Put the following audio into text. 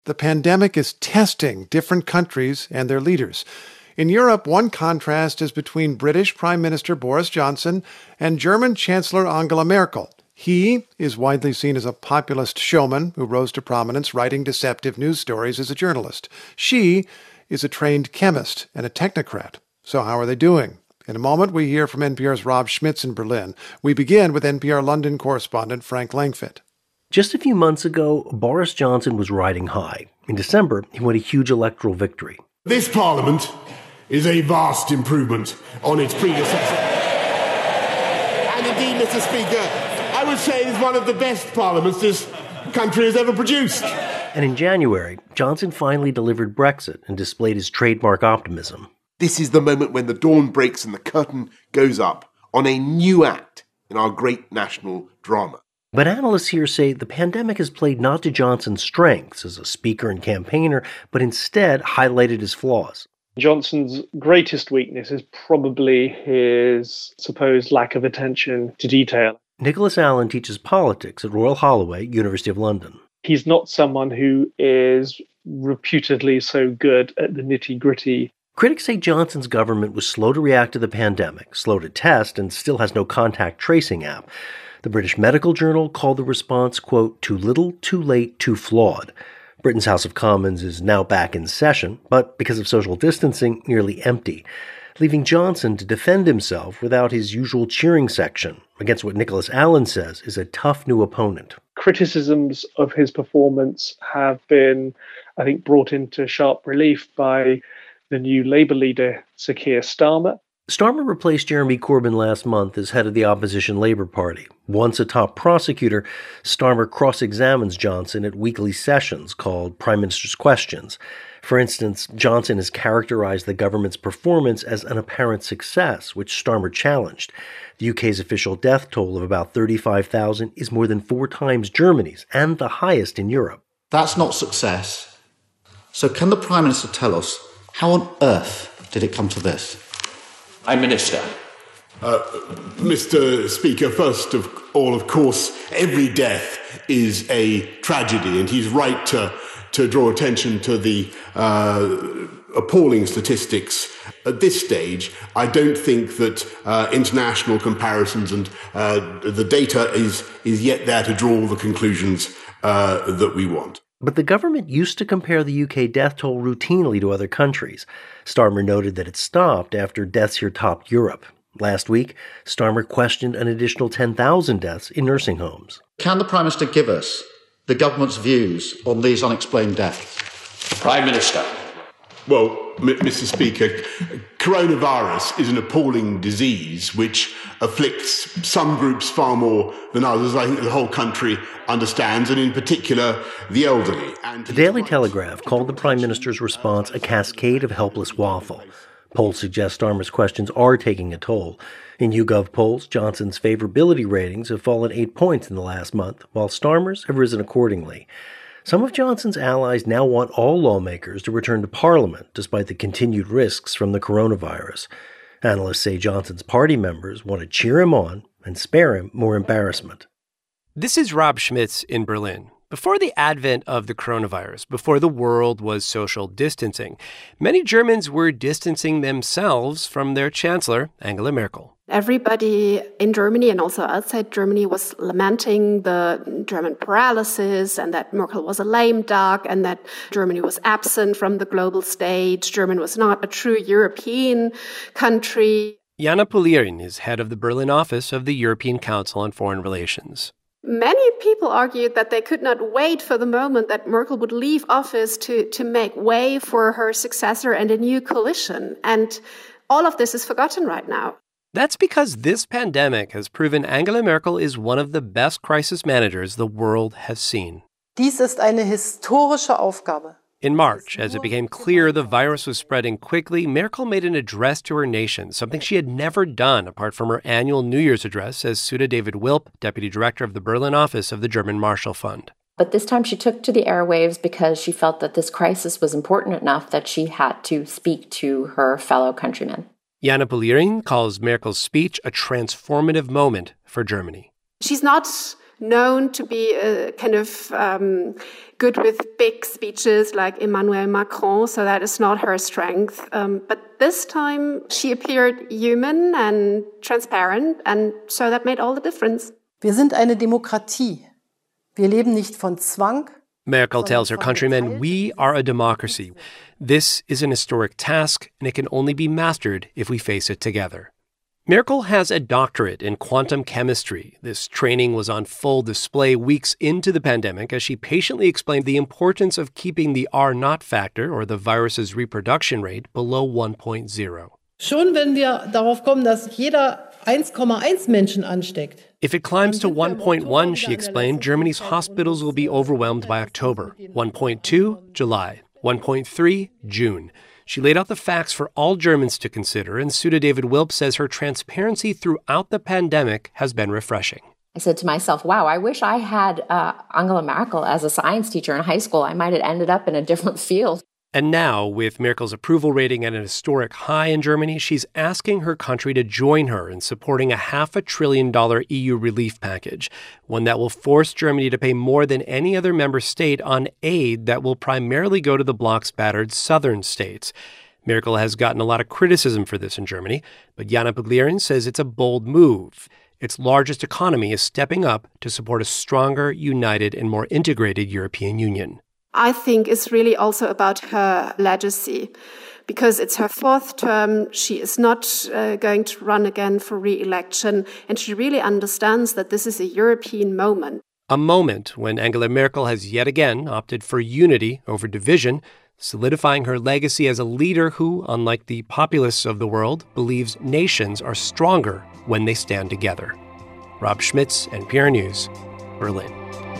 The pandemic is testing different countries and their leaders. In Europe, one contrast is between British Prime Minister Boris Johnson and German Chancellor Angela Merkel. He is widely seen as a populist showman who rose to prominence writing deceptive news stories as a journalist. She is a trained chemist and a technocrat. So how are they doing? In a moment, we hear from NPR's Rob Schmitz in Berlin. We begin with NPR London correspondent Frank Langfitt. Just a few months ago, Boris Johnson was riding high. In December, he won a huge electoral victory. This Parliament is a vast improvement on its predecessor. And indeed, Mr. Speaker, I would say it's one of the best parliaments this country has ever produced. And in January, Johnson finally delivered Brexit and displayed his trademark optimism. This is the moment when the dawn breaks and the curtain goes up on a new act in our great national drama. But analysts here say the pandemic has played not to Johnson's strengths as a speaker and campaigner, but instead highlighted his flaws. Johnson's greatest weakness is probably his supposed lack of attention to detail. Nicholas Allen teaches politics at Royal Holloway, University of London. He's not someone who is reputedly so good at the nitty-gritty. Critics say Johnson's government was slow to react to the pandemic, slow to test, and still has no contact tracing app. The British Medical Journal called the response, quote, too little, too late, too flawed. Britain's House of Commons is now back in session, but because of social distancing, nearly empty, leaving Johnson to defend himself without his usual cheering section against what Nicholas Allen says is a tough new opponent. Criticisms of his performance have been, I think, brought into sharp relief by the new Labour leader, Sir Keir Starmer. Starmer replaced Jeremy Corbyn last month as head of the opposition Labour Party. Once a top prosecutor, Starmer cross-examines Johnson at weekly sessions called Prime Minister's Questions. For instance, Johnson has characterized the government's performance as an apparent success, which Starmer challenged. The UK's official death toll of about 35,000 is more than 4 times Germany's and the highest in Europe. That's not success. So can the Prime Minister tell us how on earth did it come to this? Prime Minister. Mr. Speaker, first of all, of course, every death is a tragedy, and he's right to draw attention to the appalling statistics. At this stage, I don't think that international comparisons and the data is yet there to draw the conclusions that we want. But the government used to compare the UK death toll routinely to other countries. Starmer noted that it stopped after deaths here topped Europe. Last week, Starmer questioned an additional 10,000 deaths in nursing homes. Can the Prime Minister give us the government's views on these unexplained deaths? Prime Minister. Well, Mr. Speaker, coronavirus is an appalling disease which afflicts some groups far more than others. I think the whole country understands, and in particular, the elderly. The Daily Telegraph called the Prime Minister's response a cascade of helpless waffle. Polls suggest Starmer's questions are taking a toll. In YouGov polls, Johnson's favorability ratings have fallen 8 points in the last month, while Starmer's have risen accordingly. Some of Johnson's allies now want all lawmakers to return to Parliament, despite the continued risks from the coronavirus. Analysts say Johnson's party members want to cheer him on and spare him more embarrassment. This is Rob Schmitz in Berlin. Before the advent of the coronavirus, before the world was social distancing, many Germans were distancing themselves from their chancellor, Angela Merkel. Everybody in Germany and also outside Germany was lamenting the German paralysis and that Merkel was a lame duck and that Germany was absent from the global stage. Germany was not a true European country. Jana Polirin is head of the Berlin office of the European Council on Foreign Relations. Many people argued that they could not wait for the moment that Merkel would leave office to make way for her successor and a new coalition. And all of this is forgotten right now. That's because this pandemic has proven Angela Merkel is one of the best crisis managers the world has seen. Dies ist eine historische Aufgabe. In March, as it became clear the virus was spreading quickly, Merkel made an address to her nation, something she had never done apart from her annual New Year's address, says Sudha David Wilp, deputy director of the Berlin office of the German Marshall Fund. But this time she took to the airwaves because she felt that this crisis was important enough that she had to speak to her fellow countrymen. Jana Polirin calls Merkel's speech a transformative moment for Germany. She's not known to be kind of good with big speeches like Emmanuel Macron, so that is not her strength. But this time she appeared human and transparent, and so that made all the difference. Wir sind eine Demokratie. Wir leben nicht von Zwang. Merkel tells her countrymen, "We are a democracy. This is an historic task, and it can only be mastered if we face it together." Merkel has a doctorate in quantum chemistry. This training was on full display weeks into the pandemic as she patiently explained the importance of keeping the R-naught factor, or the virus's reproduction rate, below 1.0. Schon wenn wir darauf kommen, dass jeder 1,1 Menschen ansteckt. If it climbs to 1.1, she explained, Germany's hospitals will be overwhelmed by October. 1.2, July. 1.3, June. She laid out the facts for all Germans to consider, and Sudha David-Wilp says her transparency throughout the pandemic has been refreshing. I said to myself, wow, I wish I had Angela Merkel as a science teacher in high school. I might have ended up in a different field. And now, with Merkel's approval rating at an historic high in Germany, she's asking her country to join her in supporting a $500 billion EU relief package, one that will force Germany to pay more than any other member state on aid that will primarily go to the bloc's battered southern states. Merkel has gotten a lot of criticism for this in Germany, but Jana Pagliarin says it's a bold move. Its largest economy is stepping up to support a stronger, united, and more integrated European Union. I think it's really also about her legacy, because it's her fourth term. She is not going to run again for re-election, and she really understands that this is a European moment. A moment when Angela Merkel has yet again opted for unity over division, solidifying her legacy as a leader who, unlike the populists of the world, believes nations are stronger when they stand together. Rob Schmitz, NPR News, Berlin.